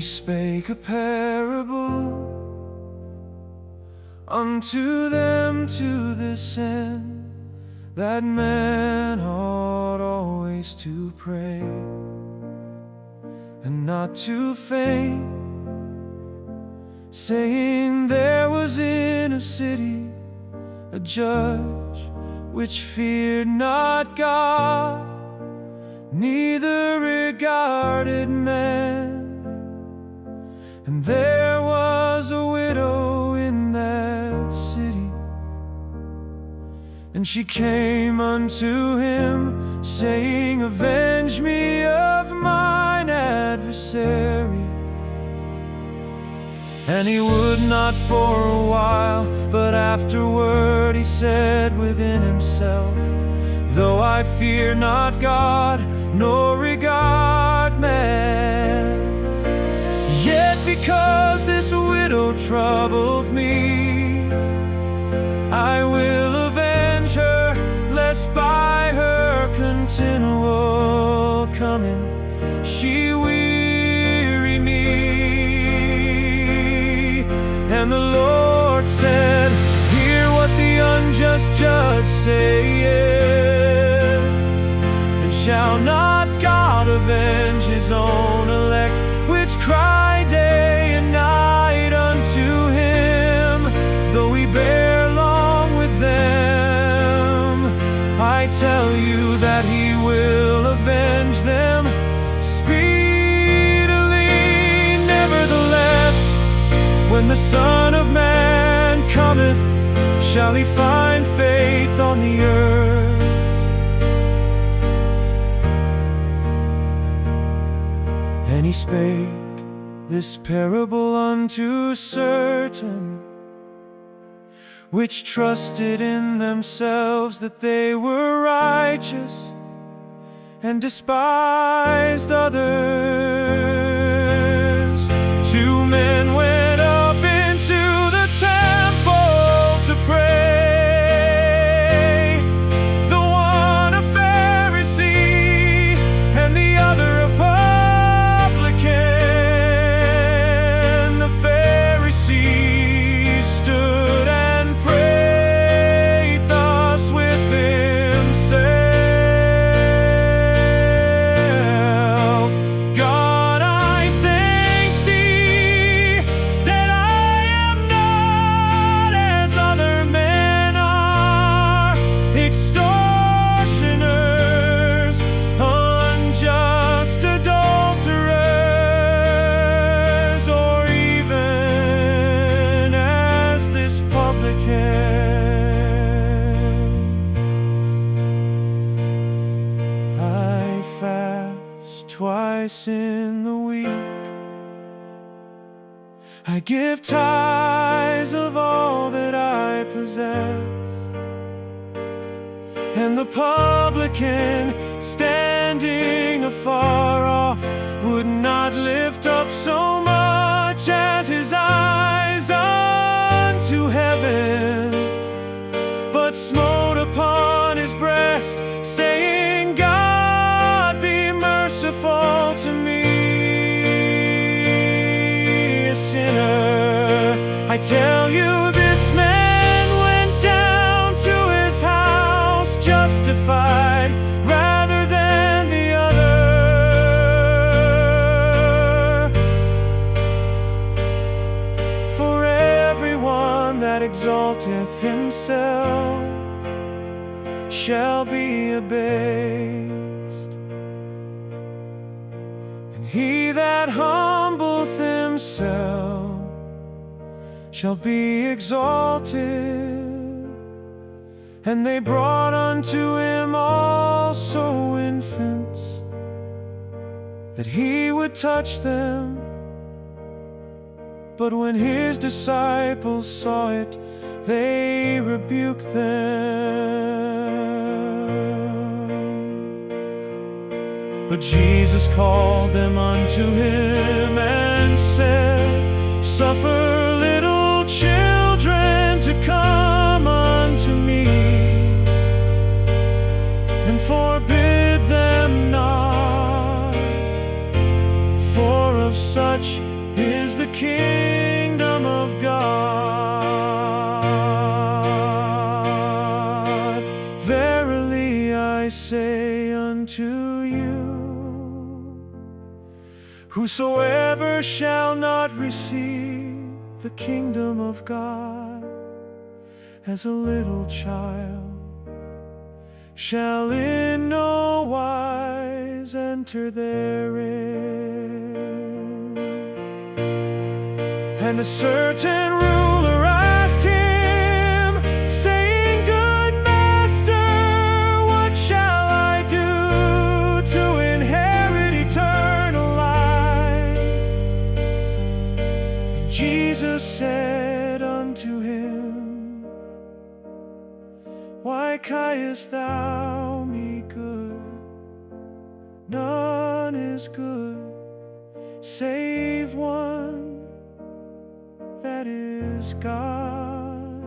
He spake a parable unto them to this end, that men ought always to pray, and not to faint, saying, there was in a city a judge which feared not God, neither regarded man. And there was a widow in that city, and she came unto him, saying, avenge me of mine adversary. And he would not for a while, but afterward he said within himself, though I fear not God, nor regard man, yet because this widow troubleth me, I will avenge her, lest by her continual coming she weary me. And the Lord said, hear what the unjust judge saith, and shall not God avenge his own elect, which cry day and night unto him, though he bear long with them? I tell you that he will avenge them speedily. Nevertheless, when the Son of Man cometh, shall he find faith on the earth? And he spake this parable unto certain which trusted in themselves that they were righteous, and despised others. Two men went up into the temple to pray, the one a Pharisee, and the other a publican. The Pharisee stood and prayed thus within himself, God, I thank thee that I am not as other men are, extortioners, unjust adulterers, or even as this publican. I fast twice in the week, I give tithes of all that I possess. And the publican, standing afar off, would not lift up so much as his eyes unto heaven, but smote upon his breast, saying, God, be merciful to me, a sinner. I tell you, this man went down to his house justified rather than the other. For everyone that exalteth himself shall be abased, and he that humbleth himself shall be exalted. And they brought unto him also infants, that he would touch them. But when his disciples saw it, they rebuked them. But Jesus called them unto him and said, suffer little children to come unto me, and forbid them not, for of such is the kingdom of God. Verily I say unto you, whosoever shall not receive the kingdom of God as a little child shall in no wise enter therein. And a certain ruler asked him, saying, Good master, what shall I do to inherit eternal life? And Jesus said unto him, Why criest thou me good? None is good, save one, that is God.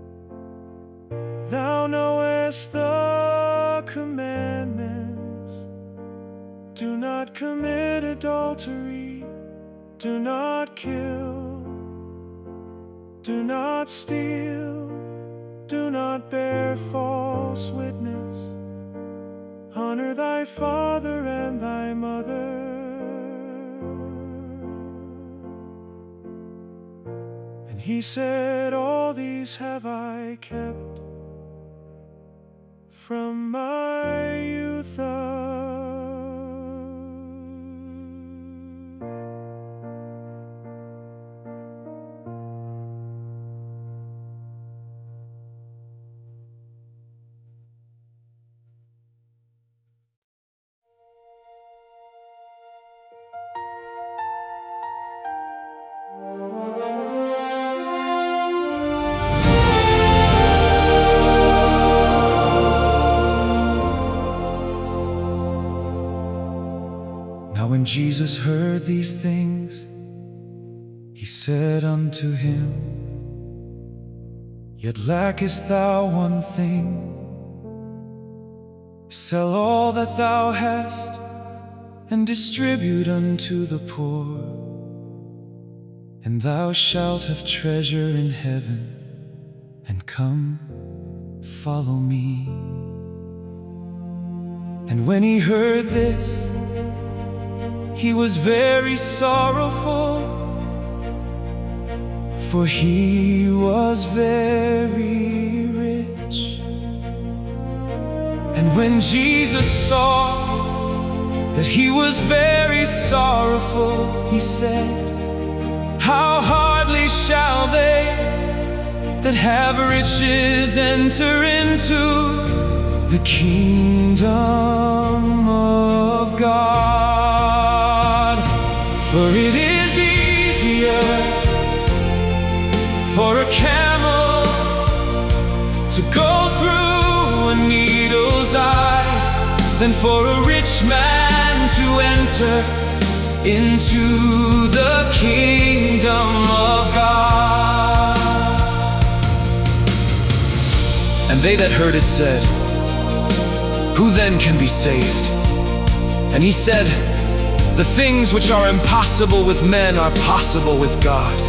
Thou knowest the commandments: do not commit adultery, do not kill, do not steal, do not bear false witness, honor thy father and thy mother. And he said, All these have I kept from my youth up. Now when Jesus heard these things, he said unto him, Yet lackest thou one thing. Sell all that thou hast, and distribute unto the poor, and thou shalt have treasure in heaven. And come, follow me. And when he heard this, he was very sorrowful, for he was very rich. And when Jesus saw that he was very sorrowful, he said, How hardly shall they that have riches enter into the kingdom of God. For it is easier for a camel to go through a needle's eye than for a rich man to enter into the kingdom of God. And they that heard it said, Who then can be saved? And he said, The things which are impossible with men are possible with God.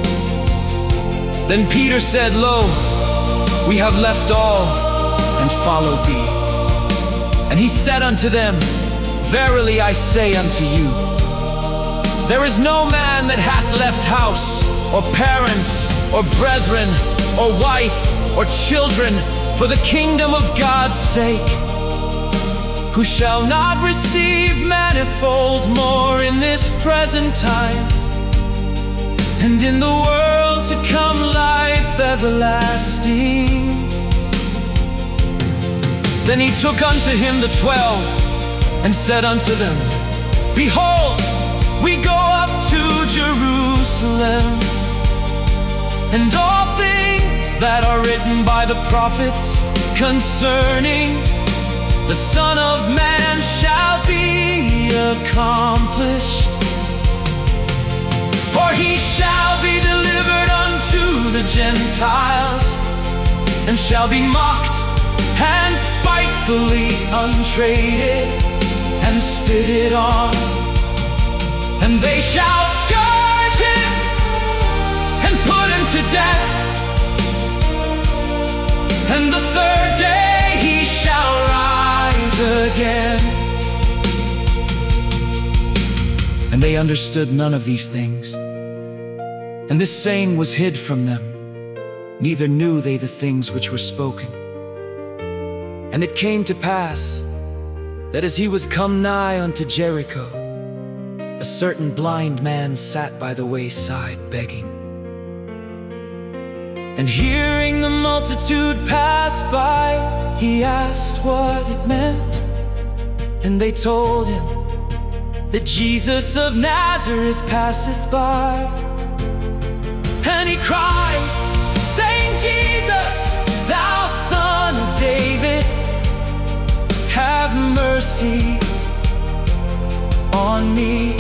Then Peter said, Lo, we have left all and followed thee. And he said unto them, Verily I say unto you, there is no man that hath left house, or parents, or brethren, or wife, or children, for the kingdom of God's sake, who shall not receive manifold more in this present time, and in the world to come life everlasting. Then he took unto him the 12, and said unto them, Behold, we go up to Jerusalem, and all things that are written by the prophets concerning the Son of Man shall be accomplished. For he shall be delivered unto the Gentiles, and shall be mocked, and spitefully untraded, and spitted on. And they shall scourge they understood none of these things. And this saying was hid from them, neither knew they the things which were spoken. And it came to pass, that as he was come nigh unto Jericho, a certain blind man sat by the wayside begging. And hearing the multitude pass by, he asked what it meant. And they told him that Jesus of Nazareth passeth by. And he cried, saying, Jesus, thou Son of David, have mercy on me.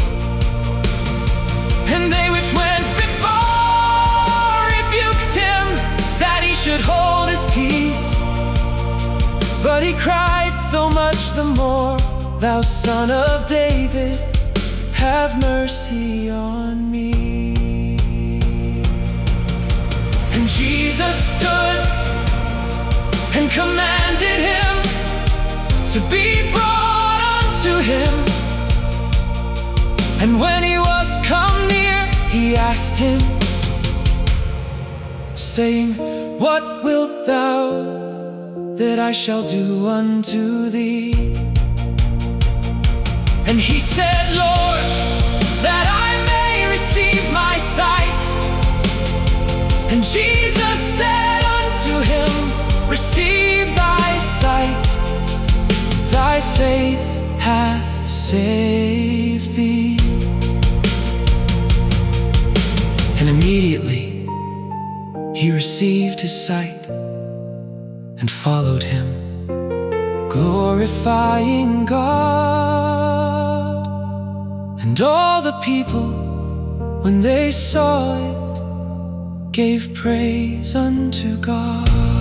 And they which went before rebuked him, that he should hold his peace. But he cried so much the more, thou Son of David, have mercy on me. And Jesus stood and commanded him to be brought unto him. And when he was come near, he asked him, saying, what wilt thou that I shall do unto thee? And he said, Lord, that I may receive my sight. And Jesus said unto him, receive thy sight, thy faith hath saved thee. And immediately he received his sight and followed him, glorifying God. And all the people, when they saw it, gave praise unto God.